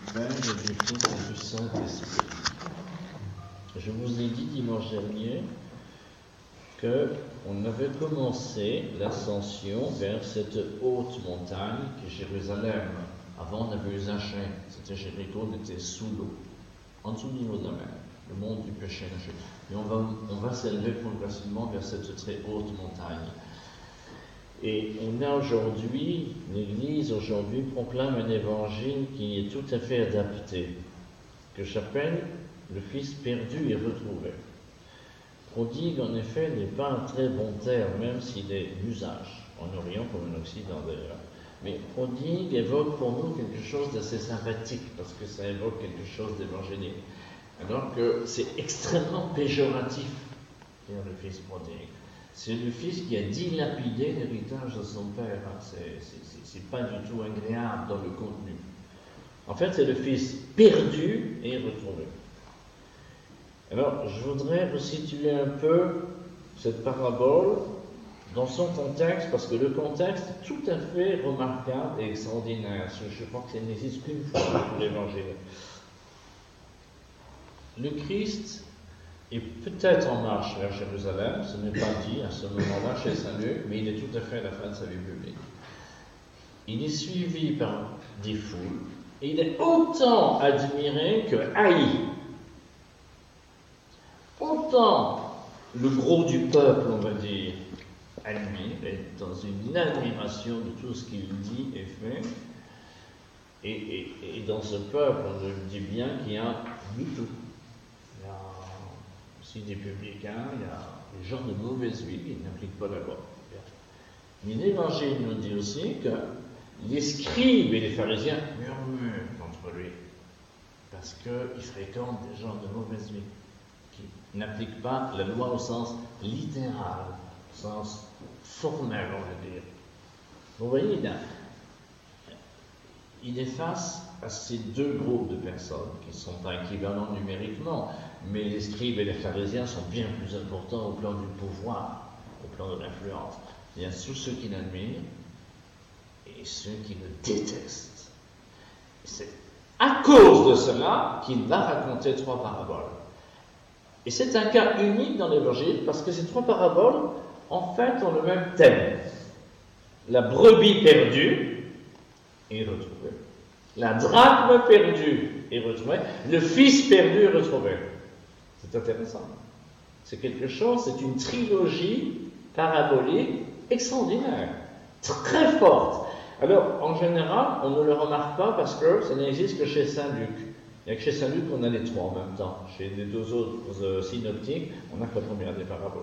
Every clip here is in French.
Père et du Fils et du Saint-Esprit. Je vous ai dit dimanche dernier qu'on avait commencé l'ascension vers cette haute montagne qui est Jérusalem. Avant, on avait eu Zachée, c'était Jéricho, on était sous l'eau, en dessous du niveau de la mer, le monde du péché et la chute. Et on va s'élever progressivement vers cette très haute montagne. Et on a aujourd'hui, l'Église aujourd'hui proclame un évangile qui est tout à fait adapté, que j'appelle le Fils perdu et retrouvé. Prodigue, en effet, n'est pas un très bon terme, même s'il est d'usage, en Orient comme en Occident d'ailleurs. Mais prodigue évoque pour nous quelque chose d'assez sympathique, parce que ça évoque quelque chose d'évangélique. Alors que c'est extrêmement péjoratif, dire le Fils prodigue. C'est le fils qui a dilapidé l'héritage de son père. C'est pas du tout agréable dans le contenu. En fait, c'est le fils perdu et retrouvé. Alors, je voudrais resituer un peu cette parabole dans son contexte, parce que le contexte est tout à fait remarquable et extraordinaire. Je crois que ça n'existe qu'une fois dans l'Évangile. Le Christ est peut-être en marche vers Jérusalem, ce n'est pas dit à ce moment-là chez Saint Luc, mais il est tout à fait à la fin de sa vie publique. Il est suivi par des foules, et il est autant admiré que haï. Autant le gros du peuple, on va dire, admire, est dans une admiration de tout ce qu'il dit et fait, et dans ce peuple, on le dit bien, qu'il y a du tout. Il y a aussi des publicains, il y a des gens de mauvaise vie qui n'appliquent pas la loi. Mais l'Évangile nous dit aussi que les scribes et les pharisiens murmurent contre lui, parce qu'ils fréquentent des gens de mauvaise vie, qui n'appliquent pas la loi au sens littéral, au sens formel, on va dire. Vous voyez, il est face à ces deux groupes de personnes qui ne sont pas équivalents numériquement, mais les scribes et les pharisiens sont bien plus importants au plan du pouvoir, au plan de l'influence. Il y a tous ceux qui l'admirent et ceux qui le détestent. C'est à cause de cela qu'il va raconter trois paraboles. Et c'est un cas unique dans l'Évangile parce que ces trois paraboles, en fait, ont le même thème. La brebis perdue et retrouvée. La drachme perdue et retrouvée. Le fils perdu et retrouvé. C'est intéressant. C'est quelque chose, c'est une trilogie parabolique extraordinaire, très forte. Alors, en général, on ne le remarque pas parce que ça n'existe que chez Saint Luc. Il n'y a que chez Saint Luc qu'on a les trois en même temps. Chez les deux autres synoptiques, on n'a que la première des paraboles.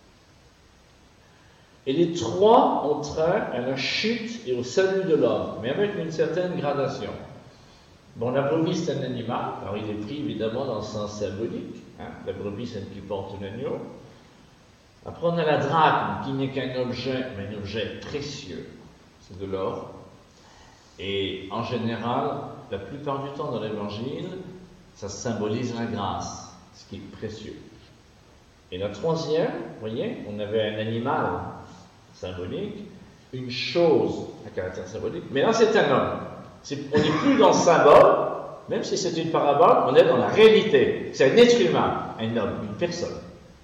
Et les trois ont trait à la chute et au salut de l'homme, mais avec une certaine gradation. Bon, la brebis, c'est un animal, alors il est pris évidemment dans le sens symbolique. La brebis, c'est celle qui porte l'agneau. Après, on a la drachme, qui n'est qu'un objet, mais un objet précieux. C'est de l'or. Et en général, la plupart du temps dans l'Évangile, ça symbolise la grâce, ce qui est précieux. Et la troisième, vous voyez, on avait un animal symbolique, une chose à caractère symbolique, mais là c'est un homme. On n'est plus dans le symbole, même si c'est une parabole, on est dans la réalité. C'est un être humain, un homme, une personne.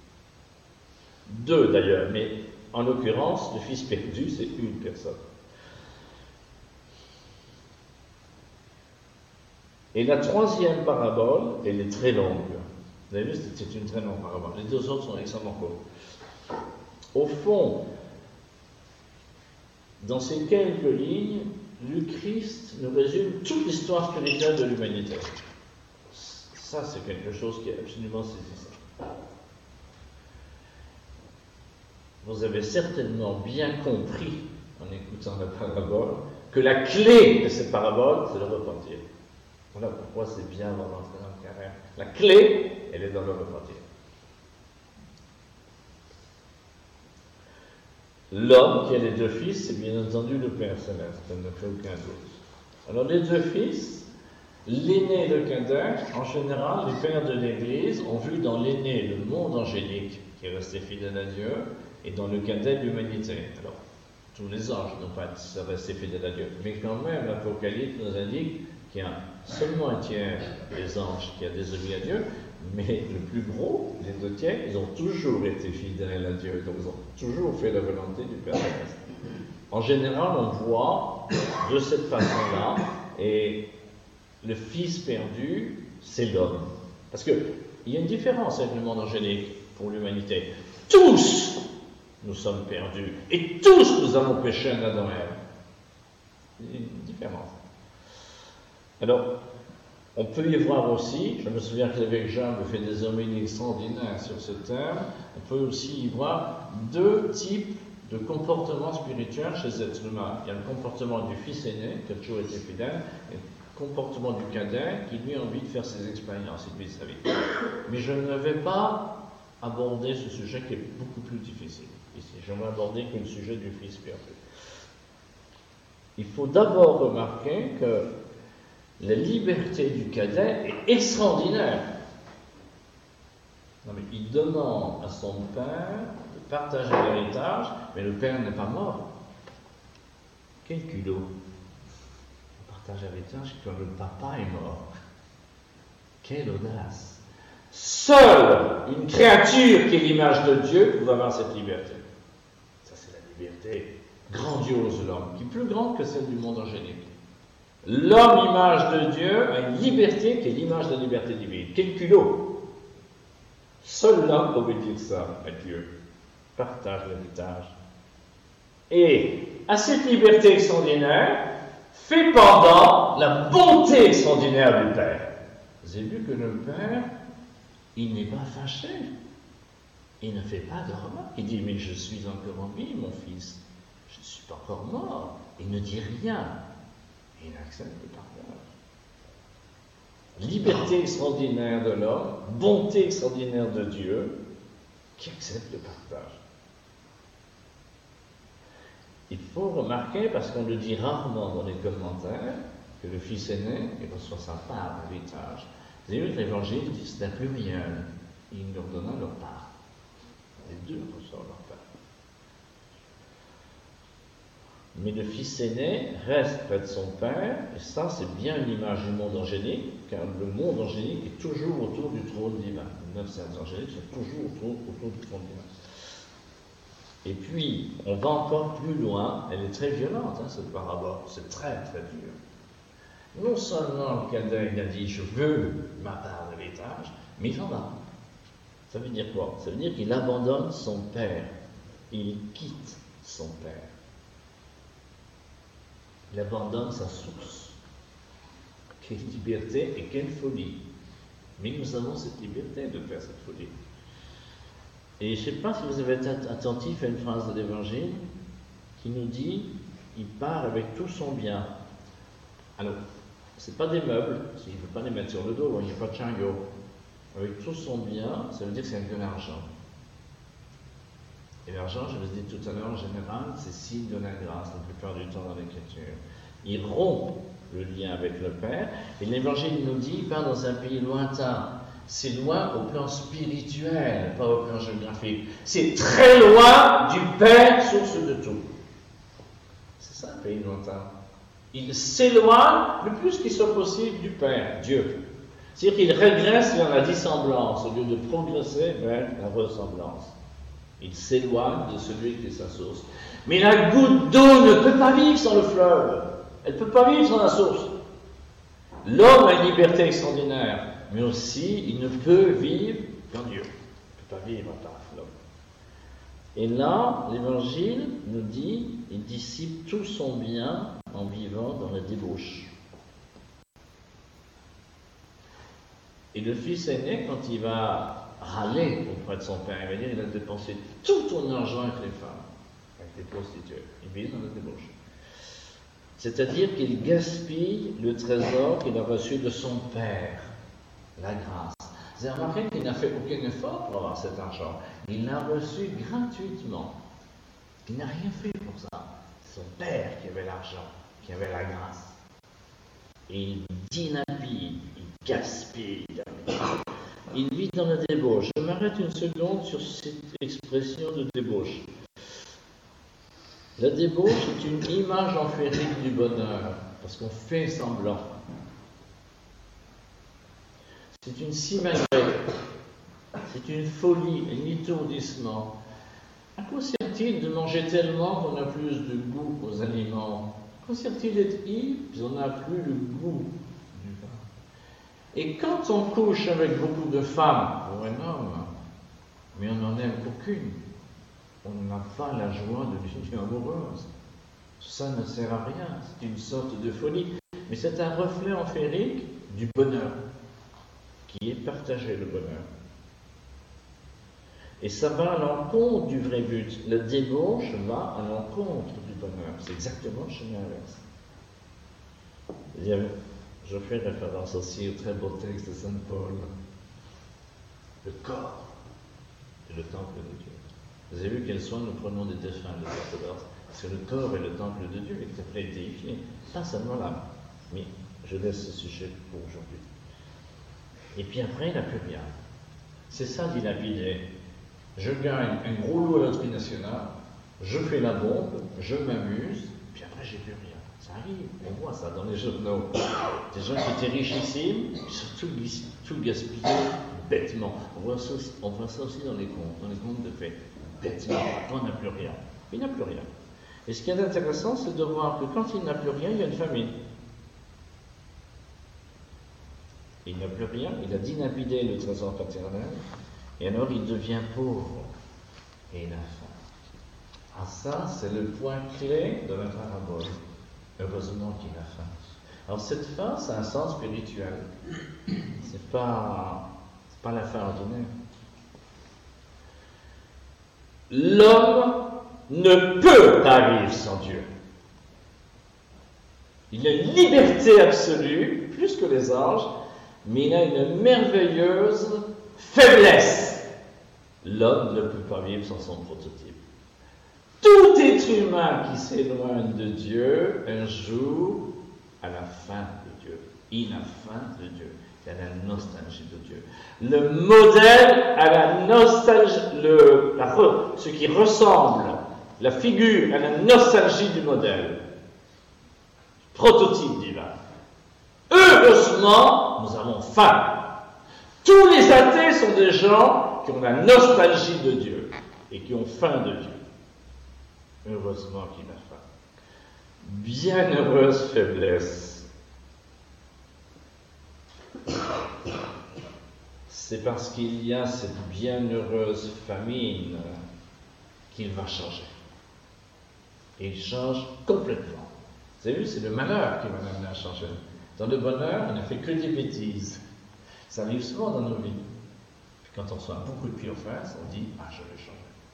Deux d'ailleurs, mais en l'occurrence, le fils perdu, c'est une personne. Et la troisième parabole, elle est très longue. Vous avez vu, c'est une très longue parabole. Les deux autres sont extrêmement courts. Au fond, dans ces quelques lignes, le Christ nous résume toute l'histoire spirituelle de l'humanité. Ça, c'est quelque chose qui est absolument saisissant. Vous avez certainement bien compris, en écoutant la parabole, que la clé de cette parabole, c'est le repentir. Voilà pourquoi c'est bien d'en rentrer dans le carré. La clé, elle est dans le repentir. L'homme qui a les deux fils, c'est bien entendu le Père Céleste, ça ne fait aucun doute. Alors les deux fils, l'aîné et le cadet, en général, les pères de l'Église ont vu dans l'aîné le monde angélique qui est resté fidèle à Dieu, et dans le cadet l'humanité. Alors, tous les anges n'ont pas resté fidèles à Dieu, mais quand même, l'Apocalypse nous indique qu'il y a seulement un tiers des anges qui a désobéi à Dieu, mais le plus gros, les 2 tiers, ils ont toujours été fidèles à Dieu, donc ils ont toujours fait la volonté du Père Céleste. En général, on voit de cette façon-là, et le Fils perdu, c'est l'homme. Parce qu'il y a une différence avec le monde angélique pour l'humanité. Tous, nous sommes perdus, et tous nous avons péché en Adam et Ève. Il y a une différence. Alors, on peut y voir aussi, je me souviens que l'évêque Jean me fait des homélies extraordinaires sur ce thème, on peut aussi y voir 2 types de comportements spirituels chez les êtres humains. Il y a le comportement du fils aîné, qui a toujours été fidèle, et le comportement du cadet, qui lui a envie de faire ses expériences et de vivre sa vie. Mais je ne vais pas aborder ce sujet qui est beaucoup plus difficile ici. Je vais aborder que le sujet du fils perdu. Il faut d'abord remarquer que la liberté du cadet est extraordinaire. Non, mais il demande à son père de partager l'héritage, mais le père n'est pas mort. Quel culot! On partage l'héritage quand le papa est mort. Quelle audace! Seule une créature qui est l'image de Dieu peut avoir cette liberté. Ça, c'est la liberté grandiose de l'homme, qui est plus grande que celle du monde angélique. L'homme, image de Dieu, a une liberté qui est l'image de la liberté divine. Quel culot! Seul l'homme pouvait dire ça à Dieu. Partage l'héritage. Et à cette liberté extraordinaire, fait pendant la bonté extraordinaire du Père. Vous avez vu que le Père, il n'est pas fâché. Il ne fait pas de remarques. Il dit, mais je suis encore en vie, mon fils. Je ne suis pas encore mort. Il ne dit rien. Il accepte le partage. Liberté extraordinaire de l'homme, bonté extraordinaire de Dieu, qui accepte le partage. Il faut remarquer, parce qu'on le dit rarement dans les commentaires, que le fils aîné, il reçoit sa part d'héritage. Vous avez vu que l'Évangile dit c'est un pluriel. Il leur donna leur part. Les 2 reçoivent leur part. Mais le fils aîné reste près de son père, et ça c'est bien une image du monde angélique, car le monde angélique est toujours autour du trône divin. Les 9 saints angéliques sont toujours autour du trône divin. Et puis, on va encore plus loin, elle est très violente, cette parabole, c'est très très dur. Non seulement le cadet il a dit je veux ma part de l'héritage, mais il en a. Ça veut dire quoi? Ça veut dire qu'il abandonne son père, il quitte son père. Il abandonne sa source. Quelle liberté et quelle folie. Mais nous avons cette liberté de faire cette folie. Et je ne sais pas si vous avez été attentif à une phrase de l'Évangile qui nous dit il part avec tout son bien. Alors, ce n'est pas des meubles, il ne veut pas les mettre sur le dos, il n'y a pas de chariot. Avec tout son bien, ça veut dire que c'est de l'argent. Et l'argent, je vous ai dit tout à l'heure, en général, c'est signe de la grâce, la plupart du temps dans l'Écriture. Il rompt le lien avec le Père, et l'Évangile nous dit, il part dans un pays lointain. C'est loin au plan spirituel, pas au plan géographique. C'est très loin du Père, source de tout. C'est ça, un pays lointain. Il s'éloigne le plus qu'il soit possible du Père, Dieu. C'est-à-dire qu'il régresse vers la dissemblance au lieu de progresser vers la ressemblance. Il s'éloigne de celui qui est sa source. Mais la goutte d'eau ne peut pas vivre sans le fleuve. Elle ne peut pas vivre sans la source. L'homme a une liberté extraordinaire, mais aussi il ne peut vivre qu'en Dieu. Il ne peut pas vivre à part l'homme. Et là, l'Évangile nous dit, il dissipe tout son bien en vivant dans la débauche. Et le fils aîné, quand il va râler auprès de son père, il va dire il a dépensé tout ton argent avec les femmes, avec les prostituées. Il vit dans la débauche. C'est-à-dire qu'il gaspille le trésor qu'il a reçu de son père, la grâce. Vous avez remarqué qu'il n'a fait aucun effort pour avoir cet argent. Il l'a reçu gratuitement. Il n'a rien fait pour ça. C'est son père qui avait l'argent, qui avait la grâce. Et il dynamite, il gaspille. Il vit dans la débauche. Je m'arrête une seconde sur cette expression de débauche. La débauche est une image empirique du bonheur, parce qu'on fait semblant. c'est une simagrée, c'est une folie, un étourdissement. À quoi sert-il de manger tellement qu'on n'a plus de goût aux aliments? À quoi sert-il d'être ivre puis on n'a plus le goût du vin? Et quand on couche avec beaucoup de femmes, pour un homme, mais on n'en aime aucune, on n'a pas la joie de l'union amoureuse. Ça ne sert à rien, c'est une sorte de folie. Mais c'est un reflet empirique du bonheur, qui est partagé, le bonheur. Et ça va à l'encontre du vrai but. La débauche va à l'encontre du bonheur. C'est exactement le chemin inverse. Je fais référence aussi au très beau texte de Saint Paul. Le corps est le temple de Dieu. Vous avez vu quels soins nous prenons des défunts de l'orthodoxe? Parce que le corps est le temple de Dieu et que tu es déifié. Pas seulement l'âme. Mais je laisse ce sujet pour aujourd'hui. Et puis après, il n'a plus rien. C'est ça dilapider. Je gagne un gros lot à la loterie nationale, je fais la bombe, je m'amuse, puis après j'ai plus rien. Ça arrive, on voit ça dans les journaux. Des gens qui étaient richissimes, puis surtout tout gaspillé bêtement. On voit ça aussi dans les contes de fait. Bêtement, après on n'a plus rien. Il n'a plus rien. Et ce qui est intéressant, c'est de voir que quand il n'a plus rien, il y a une famine. Il n'a plus rien, il a dilapidé le trésor paternel, et alors il devient pauvre, et il a faim. Ah ça, c'est le point clé de la parabole. Heureusement qu'il a faim. Alors cette faim, c'est un sens spirituel. C'est pas la faim ordinaire. L'homme ne peut pas vivre sans Dieu. Il a une liberté absolue, plus que les anges, mais il a une merveilleuse faiblesse. L'homme ne peut pas vivre sans son prototype. Tout être humain qui s'éloigne de Dieu, un jour, a la faim de Dieu. Il a faim de Dieu. Il a la nostalgie de Dieu. Le modèle a la nostalgie, ce qui ressemble, la figure a la nostalgie du modèle. Prototype divin. Heureusement, nous avons faim. Tous les athées sont des gens qui ont la nostalgie de Dieu et qui ont faim de Dieu. Heureusement qu'il a faim. Bienheureuse faiblesse. C'est parce qu'il y a cette bienheureuse famine qu'il va changer. Et il change complètement. Vous avez vu, c'est le malheur qui va l'amener à changer. Dans le bonheur, il n'a fait que des bêtises. Ça arrive souvent dans nos vies. Puis quand on reçoit beaucoup de pieds aux fesses, on dit « Ah, je vais changer ».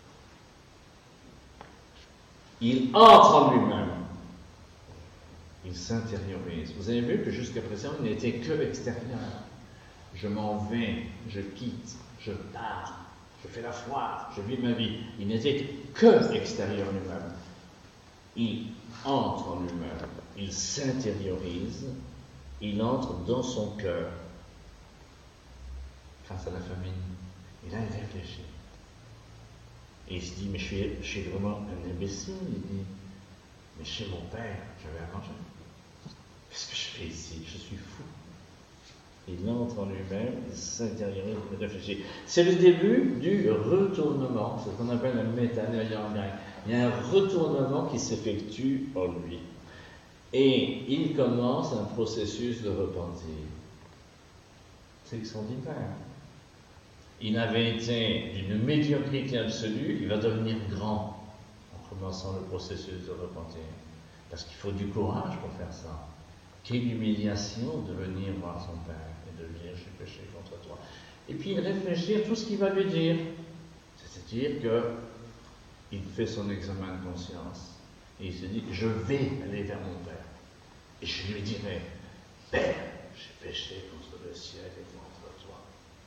Il entre en lui-même. Il s'intériorise. Vous avez vu que jusqu'à présent, il n'était que extérieur. Je m'en vais, je quitte, je pars, je fais la foire, je vis ma vie. Il n'était que extérieur lui-même. Il entre en lui-même. Il s'intériorise. Il entre dans son cœur. Face à la famine, il a réfléchi. Et il se dit, mais je suis vraiment un imbécile. Il dit, mais chez mon père, j'avais à manger. Qu'est-ce que je fais ici? Je suis fou. Il entre en lui-même, il s'intériorise, il réfléchit. C'est le début du retournement, c'est ce qu'on appelle la métanoïa en grec. Il y a un retournement qui s'effectue en lui. Et il commence un processus de repentir. C'est extraordinaire. Il avait été d'une médiocrité absolue, il va devenir grand en commençant le processus de repentir. Parce qu'il faut du courage pour faire ça. Quelle humiliation de venir voir son père et de lui dire « j'ai péché contre toi ». Et puis il réfléchit à tout ce qu'il va lui dire. C'est-à-dire qu'il fait son examen de conscience. Et il se dit « je vais aller vers mon père ». Et je lui dirai « Père, j'ai péché contre le ciel et contre toi.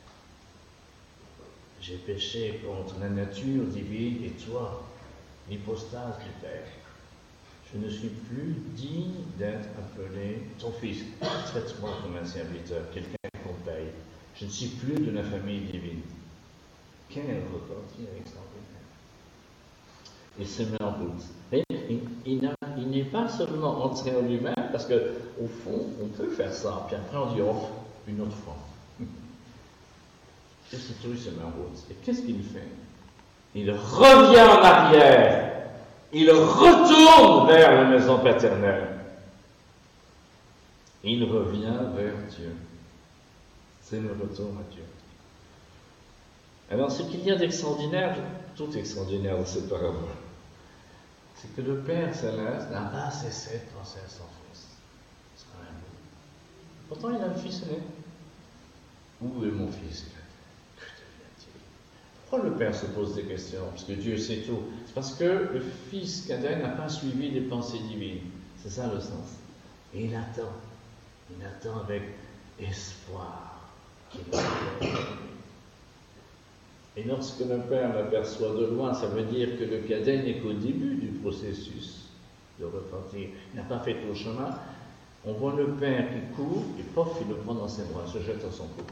J'ai péché contre la nature divine et toi, l'hypostase du Père. Je ne suis plus digne d'être appelé ton fils. Traite-moi comme un serviteur, quelqu'un qu'on paye. Je ne suis plus de la famille divine. » Quel repentir extraordinaire. Il se met en route. Et il n'est pas seulement entré en lui-même, parce qu'au fond, on peut faire ça. Puis après, on dit, oh, une autre fois. Et Satori se met en route. Et qu'est-ce qu'il fait? Il revient en arrière. Il retourne vers la maison paternelle. Il revient vers Dieu. C'est le retour à Dieu. Alors, ce qu'il y a d'extraordinaire, tout extraordinaire dans cette parabole, c'est que le Père Céleste n'a pas cessé de penser à son Fils. C'est quand même beau. Pourtant, il a un fils aîné. Où est mon fils? Que devient-il? Pourquoi le Père se pose des questions? Parce que Dieu sait tout. C'est parce que le Fils cadet n'a pas suivi les pensées divines. C'est ça le sens. Et il attend. Il attend avec espoir qu'il va revenir. Et lorsque le Père l'aperçoit de loin, ça veut dire que le cadet n'est qu'au début du processus de repentir. Il n'a pas fait tout le chemin. On voit le Père qui court, et pof, il le prend dans ses bras, se jette à son cou.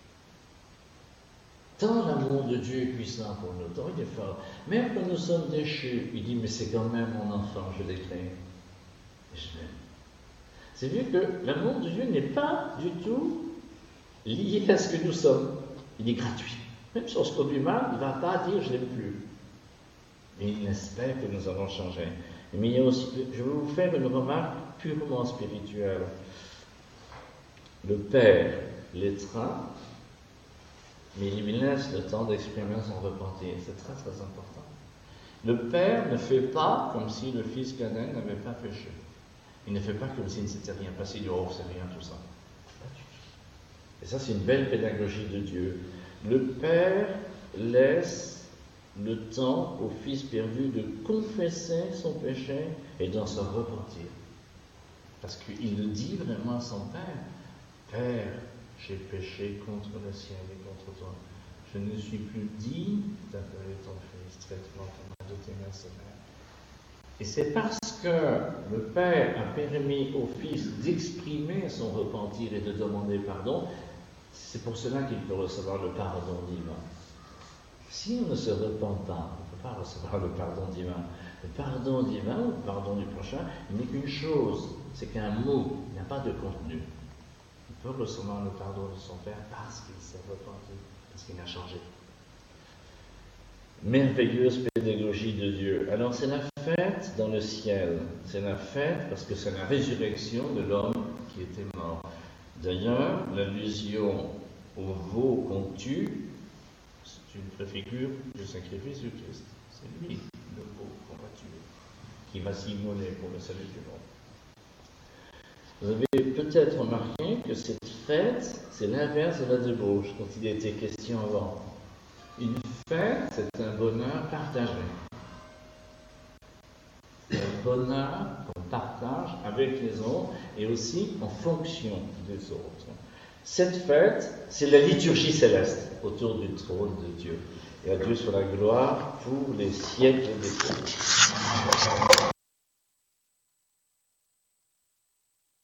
Tant l'amour de Dieu est puissant pour nous, tant il est fort. Même quand nous sommes déchus, il dit, mais c'est quand même mon enfant, je l'ai créé. Et je l'aime. C'est vu que l'amour de Dieu n'est pas du tout lié à ce que nous sommes. Il est gratuit. Même si on se conduit mal, il ne va pas dire je ne l'aime plus. Et il espère que nous allons changer. Mais il y a aussi, je vais vous faire une remarque purement spirituelle. Le Père l'étreint, mais il lui laisse le temps d'exprimer son repentir. C'est très très important. Le Père ne fait pas comme si le Fils cadet n'avait pas péché. Il ne fait pas comme s'il ne s'était rien passé. Il dit oh c'est rien tout ça. Pas du tout. Et ça c'est une belle pédagogie de Dieu. Le Père laisse le temps au Fils perdu de confesser son péché et d'en se repentir. Parce qu'il le dit vraiment à son Père. Père, j'ai péché contre le ciel et contre toi. Je ne suis plus digne d'appeler ton Fils. Traite-moi comme un de tes mercenaires. Et c'est parce que le Père a permis au Fils d'exprimer son repentir et de demander pardon, c'est pour cela qu'il peut recevoir le pardon divin. Si on ne se repent pas, on ne peut pas recevoir le pardon divin. Le pardon divin, ou le pardon du prochain, il n'est qu'une chose, c'est qu'un mot, il n'y a pas de contenu. Il peut recevoir le pardon de son Père parce qu'il s'est repenti, parce qu'il a changé. Merveilleuse pédagogie de Dieu. Alors c'est la fête dans le ciel. C'est la fête parce que c'est la résurrection de l'homme qui était mort. D'ailleurs, l'allusion au veau qu'on tue, c'est une préfigure du sacrifice du Christ. C'est lui, le veau qu'on va tuer, qui va s'immoler pour le salut du monde. Vous avez peut-être remarqué que cette fête, c'est l'inverse de la débauche, dont il était question avant. Une fête, c'est un bonheur partagé. C'est un bonheur qu'on partage avec les autres et aussi en fonction des autres. Cette fête, c'est la liturgie céleste autour du trône de Dieu. Et à Dieu soit la gloire pour les siècles des siècles.